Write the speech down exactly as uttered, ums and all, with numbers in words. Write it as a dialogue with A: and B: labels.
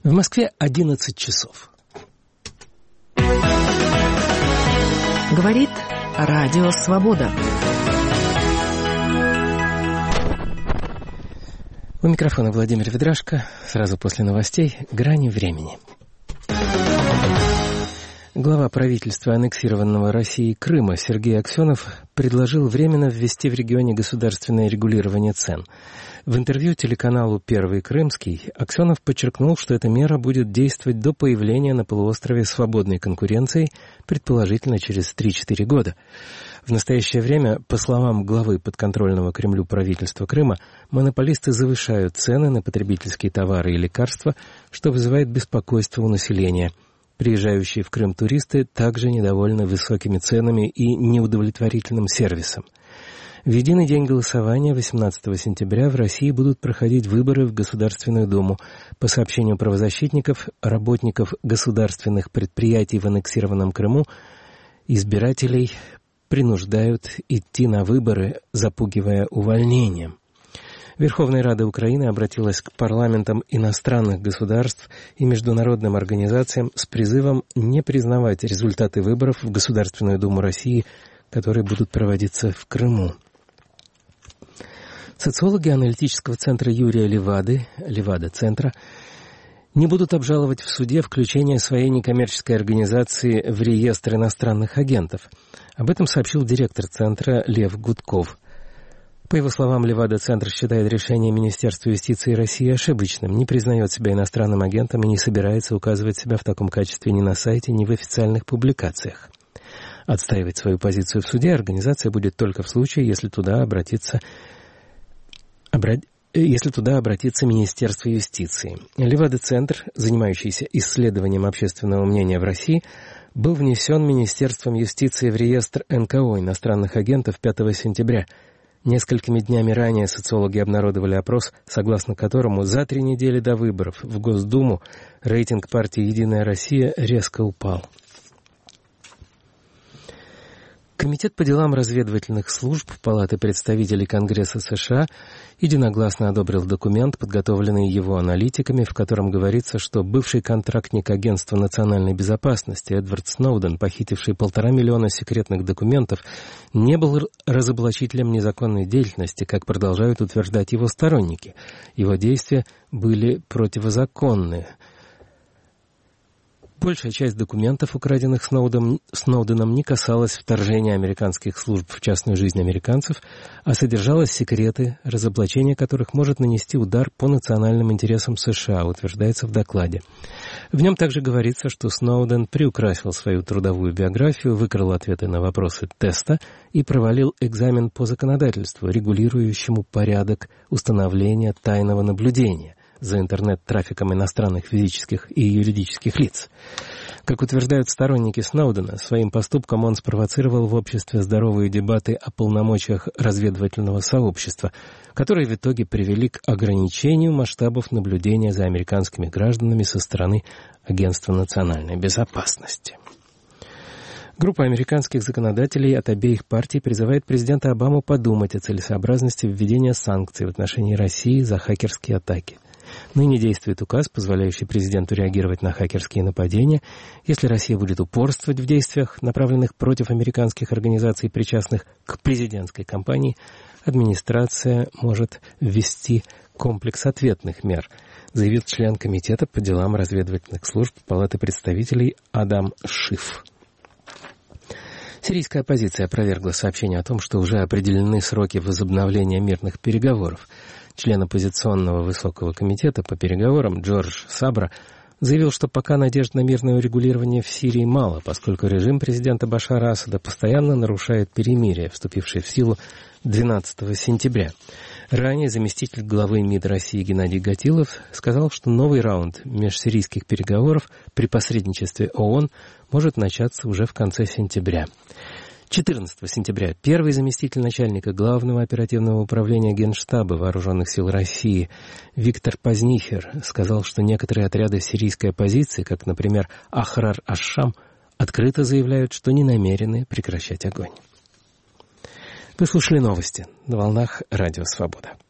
A: В Москве одиннадцать часов.
B: Говорит Радио Свобода.
A: У микрофона Владимир Ведрашко. Сразу после новостей «Грани времени». Глава правительства аннексированного Россией Крыма Сергей Аксенов предложил временно ввести в регионе государственное регулирование цен. В интервью телеканалу «Первый Крымский» Аксенов подчеркнул, что эта мера будет действовать до появления на полуострове свободной конкуренции, предположительно через три-четыре года. В настоящее время, по словам главы подконтрольного Кремлю правительства Крыма, монополисты завышают цены на потребительские товары и лекарства, что вызывает беспокойство у населения. Приезжающие в Крым туристы также недовольны высокими ценами и неудовлетворительным сервисом. В единый день голосования, восемнадцатого сентября, в России будут проходить выборы в Государственную Думу. По сообщению правозащитников, работников государственных предприятий в аннексированном Крыму, избирателей принуждают идти на выборы, запугивая увольнением. Верховная Рада Украины обратилась к парламентам иностранных государств и международным организациям с призывом не признавать результаты выборов в Государственную Думу России, которые будут проводиться в Крыму. Социологи аналитического центра Юрия Левады, Левада-центра, не будут обжаловать в суде включение своей некоммерческой организации в реестр иностранных агентов. Об этом сообщил директор центра Лев Гудков. По его словам, Левада-центр считает решение Министерства юстиции России ошибочным, не признает себя иностранным агентом и не собирается указывать себя в таком качестве ни на сайте, ни в официальных публикациях. Отстаивать свою позицию в суде организация будет только в случае, если туда обратится, обра... если туда обратится Министерство юстиции. Левада-центр, занимающийся исследованием общественного мнения в России, был внесен Министерством юстиции в реестр эн ка о иностранных агентов пятого сентября. Несколькими днями ранее социологи обнародовали опрос, согласно которому за три недели до выборов в Госдуму рейтинг партии «Единая Россия» резко упал. Комитет по делам разведывательных служб Палаты представителей Конгресса США единогласно одобрил документ, подготовленный его аналитиками, в котором говорится, что бывший контрактник Агентства национальной безопасности Эдвард Сноуден, похитивший полтора миллиона секретных документов, не был разоблачителем незаконной деятельности, как продолжают утверждать его сторонники. Его действия были противозаконны. Большая часть документов, украденных Сноудом, Сноуденом, не касалась вторжения американских служб в частную жизнь американцев, а содержала секреты, разоблачение которых может нанести удар по национальным интересам США, утверждается в докладе. В нем также говорится, что Сноуден приукрасил свою трудовую биографию, выкрал ответы на вопросы теста и провалил экзамен по законодательству, регулирующему порядок установления тайного наблюдения за интернет-трафиком иностранных физических и юридических лиц. Как утверждают сторонники Сноудена, своим поступком он спровоцировал в обществе здоровые дебаты о полномочиях разведывательного сообщества, которые в итоге привели к ограничению масштабов наблюдения за американскими гражданами со стороны Агентства национальной безопасности. Группа американских законодателей от обеих партий призывает президента Обаму подумать о целесообразности введения санкций в отношении России за хакерские атаки. Ныне действует указ, позволяющий президенту реагировать на хакерские нападения. Если Россия будет упорствовать в действиях, направленных против американских организаций, причастных к президентской кампании, администрация может ввести комплекс ответных мер, заявил член Комитета по делам разведывательных служб Палаты представителей Адам Шиф. Сирийская оппозиция опровергла сообщение о том, что уже определены сроки возобновления мирных переговоров. Член оппозиционного высокого комитета по переговорам Джордж Сабра заявил, что пока надежд на мирное урегулирование в Сирии мало, поскольку режим президента Башара Асада постоянно нарушает перемирие, вступившее в силу двенадцатого сентября. Ранее заместитель главы МИД России Геннадий Гатилов сказал, что новый раунд межсирийских переговоров при посредничестве ООН может начаться уже в конце сентября. четырнадцатого сентября первый заместитель начальника Главного оперативного управления Генштаба Вооруженных сил России Виктор Познихер сказал, что некоторые отряды сирийской оппозиции, как, например, Ахрар аш-Шам, открыто заявляют, что не намерены прекращать огонь. Вы слушали новости на волнах Радио Свобода.